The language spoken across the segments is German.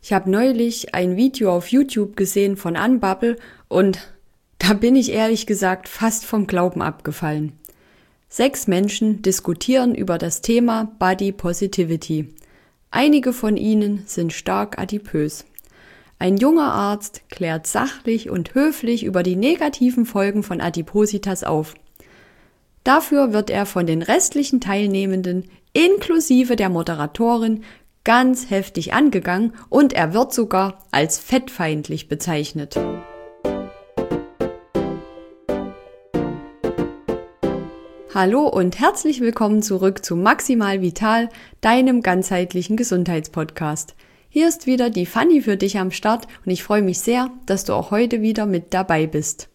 Ich habe neulich ein Video auf YouTube gesehen von Unbubble und da bin ich ehrlich gesagt fast vom Glauben abgefallen. 6 Menschen diskutieren über das Thema Body Positivity. Einige von ihnen sind stark adipös. Ein junger Arzt klärt sachlich und höflich über die negativen Folgen von Adipositas auf. Dafür wird er von den restlichen Teilnehmenden, inklusive der Moderatorin, ganz heftig angegangen und er wird sogar als fettfeindlich bezeichnet. Hallo und herzlich willkommen zurück zu Maximal Vital, deinem ganzheitlichen Gesundheitspodcast. Hier ist wieder die Fanny für dich am Start und ich freue mich sehr, dass du auch heute wieder mit dabei bist.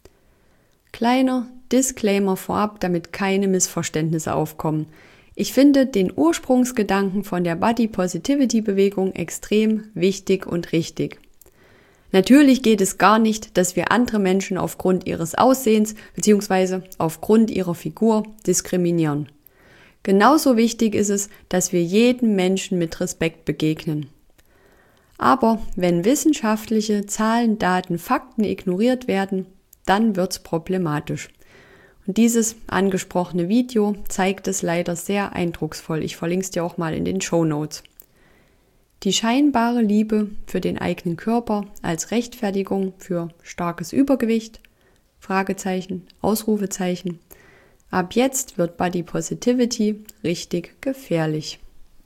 Kleiner Disclaimer vorab, damit keine Missverständnisse aufkommen. Ich finde den Ursprungsgedanken von der Body Positivity Bewegung extrem wichtig und richtig. Natürlich geht es gar nicht, dass wir andere Menschen aufgrund ihres Aussehens bzw. aufgrund ihrer Figur diskriminieren. Genauso wichtig ist es, dass wir jedem Menschen mit Respekt begegnen. Aber wenn wissenschaftliche Zahlen, Daten, Fakten ignoriert werden, dann wird's problematisch. Und dieses angesprochene Video zeigt es leider sehr eindrucksvoll. Ich verlinke es dir auch mal in den Shownotes. Die scheinbare Liebe für den eigenen Körper als Rechtfertigung für starkes Übergewicht, Fragezeichen, Ausrufezeichen. Ab jetzt wird Body Positivity richtig gefährlich.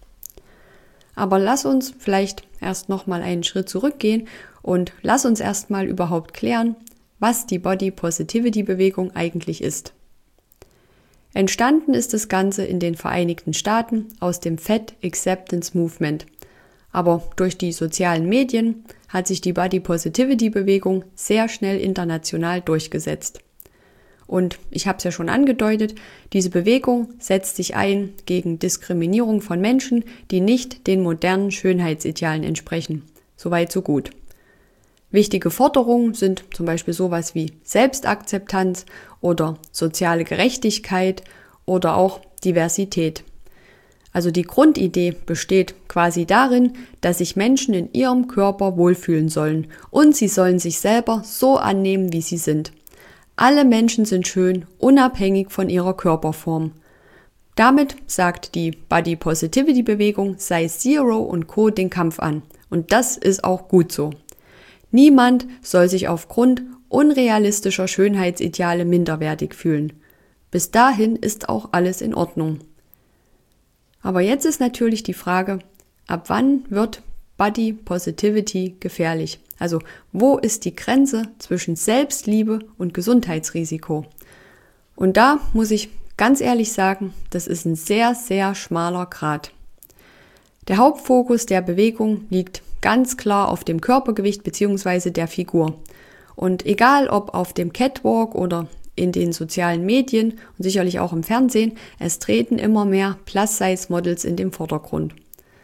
Aber lass uns vielleicht erst nochmal einen Schritt zurückgehen und lass uns erstmal überhaupt klären, was die Body Positivity Bewegung eigentlich ist. Entstanden ist das Ganze in den Vereinigten Staaten aus dem Fat Acceptance Movement. Aber durch die sozialen Medien hat sich die Body Positivity Bewegung sehr schnell international durchgesetzt. Und ich habe es ja schon angedeutet, diese Bewegung setzt sich ein gegen Diskriminierung von Menschen, die nicht den modernen Schönheitsidealen entsprechen. Soweit, so gut. Wichtige Forderungen sind zum Beispiel sowas wie Selbstakzeptanz oder soziale Gerechtigkeit oder auch Diversität. Also die Grundidee besteht quasi darin, dass sich Menschen in ihrem Körper wohlfühlen sollen und sie sollen sich selber so annehmen, wie sie sind. Alle Menschen sind schön, unabhängig von ihrer Körperform. Damit sagt die Body Positivity Bewegung Size Zero und Co. den Kampf an. Und das ist auch gut so. Niemand soll sich aufgrund unrealistischer Schönheitsideale minderwertig fühlen. Bis dahin ist auch alles in Ordnung. Aber jetzt ist natürlich die Frage, ab wann wird Body Positivity gefährlich? Also wo ist die Grenze zwischen Selbstliebe und Gesundheitsrisiko? Und da muss ich ganz ehrlich sagen, das ist ein sehr, sehr schmaler Grat. Der Hauptfokus der Bewegung liegt ganz klar auf dem Körpergewicht bzw. der Figur. Und egal ob auf dem Catwalk oder in den sozialen Medien und sicherlich auch im Fernsehen, es treten immer mehr Plus-Size-Models in den Vordergrund.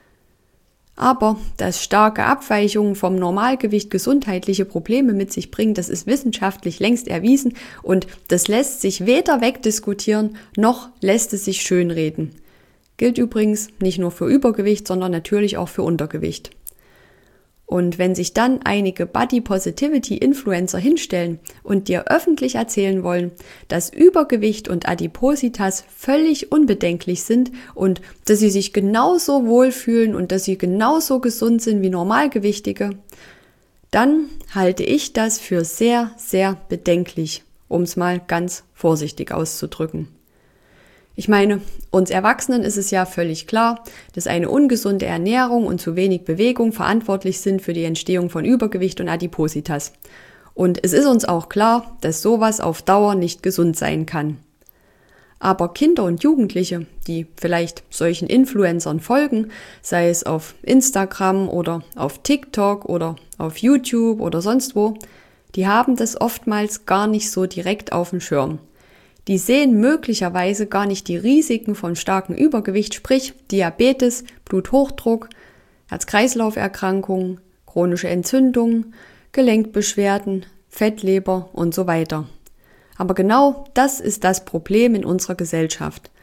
Aber dass starke Abweichungen vom Normalgewicht gesundheitliche Probleme mit sich bringen, das ist wissenschaftlich längst erwiesen und das lässt sich weder wegdiskutieren, noch lässt es sich schönreden. Gilt übrigens nicht nur für Übergewicht, sondern natürlich auch für Untergewicht. Und wenn sich dann einige Body Positivity Influencer hinstellen und dir öffentlich erzählen wollen, dass Übergewicht und Adipositas völlig unbedenklich sind und dass sie sich genauso wohlfühlen und dass sie genauso gesund sind wie Normalgewichtige, dann halte ich das für sehr, sehr bedenklich, um es mal ganz vorsichtig auszudrücken. Ich meine, uns Erwachsenen ist es ja völlig klar, dass eine ungesunde Ernährung und zu wenig Bewegung verantwortlich sind für die Entstehung von Übergewicht und Adipositas. Und es ist uns auch klar, dass sowas auf Dauer nicht gesund sein kann. Aber Kinder und Jugendliche, die vielleicht solchen Influencern folgen, sei es auf Instagram oder auf TikTok oder auf YouTube oder sonst wo, die haben das oftmals gar nicht so direkt auf dem Schirm. Die sehen möglicherweise gar nicht die Risiken von starkem Übergewicht, sprich Diabetes, Bluthochdruck, Herz-Kreislauf-Erkrankungen, chronische Entzündungen, Gelenkbeschwerden, Fettleber und so weiter. Aber genau das ist das Problem in unserer Gesellschaft.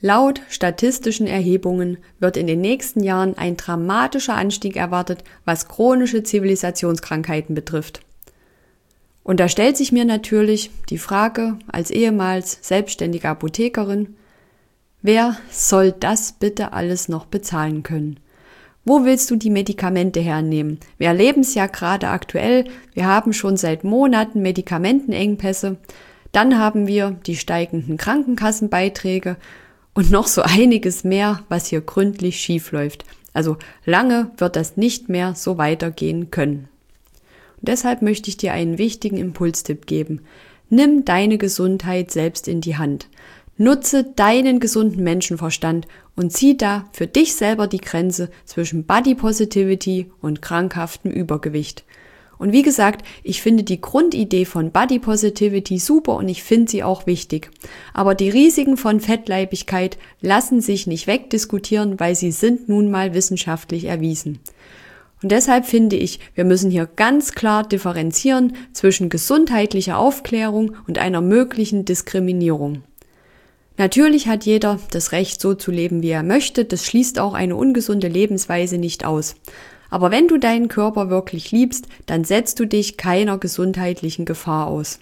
Laut statistischen Erhebungen wird in den nächsten Jahren ein dramatischer Anstieg erwartet, was chronische Zivilisationskrankheiten betrifft. Und da stellt sich mir natürlich die Frage, als ehemals selbstständige Apothekerin, wer soll das bitte alles noch bezahlen können? Wo willst du die Medikamente hernehmen? Wir erleben es ja gerade aktuell, wir haben schon seit Monaten Medikamentenengpässe, dann haben wir die steigenden Krankenkassenbeiträge und noch so einiges mehr, was hier gründlich schief läuft. Also lange wird das nicht mehr so weitergehen können. Und deshalb möchte ich dir einen wichtigen Impulstipp geben. Nimm deine Gesundheit selbst in die Hand. Nutze deinen gesunden Menschenverstand und zieh da für dich selber die Grenze zwischen Body Positivity und krankhaftem Übergewicht. Und wie gesagt, ich finde die Grundidee von Body Positivity super und ich finde sie auch wichtig. Aber die Risiken von Fettleibigkeit lassen sich nicht wegdiskutieren, weil sie sind nun mal wissenschaftlich erwiesen. Und deshalb finde ich, wir müssen hier ganz klar differenzieren zwischen gesundheitlicher Aufklärung und einer möglichen Diskriminierung. Natürlich hat jeder das Recht, so zu leben, wie er möchte. Das schließt auch eine ungesunde Lebensweise nicht aus. Aber wenn du deinen Körper wirklich liebst, dann setzt du dich keiner gesundheitlichen Gefahr aus.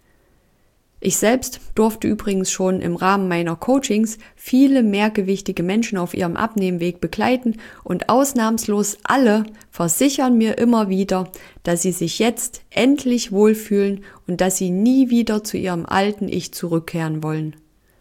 Ich selbst durfte übrigens schon im Rahmen meiner Coachings viele mehrgewichtige Menschen auf ihrem Abnehmweg begleiten und ausnahmslos alle versichern mir immer wieder, dass sie sich jetzt endlich wohlfühlen und dass sie nie wieder zu ihrem alten Ich zurückkehren wollen.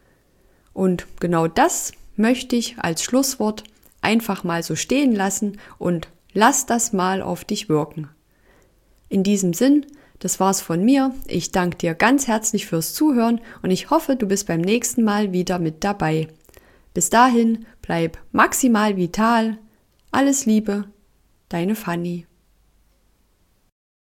Und genau das möchte ich als Schlusswort einfach mal so stehen lassen und lass das mal auf dich wirken. In diesem Sinn, das war's von mir. Ich danke dir ganz herzlich fürs Zuhören und ich hoffe, du bist beim nächsten Mal wieder mit dabei. Bis dahin, bleib maximal vital. Alles Liebe, deine Fanny.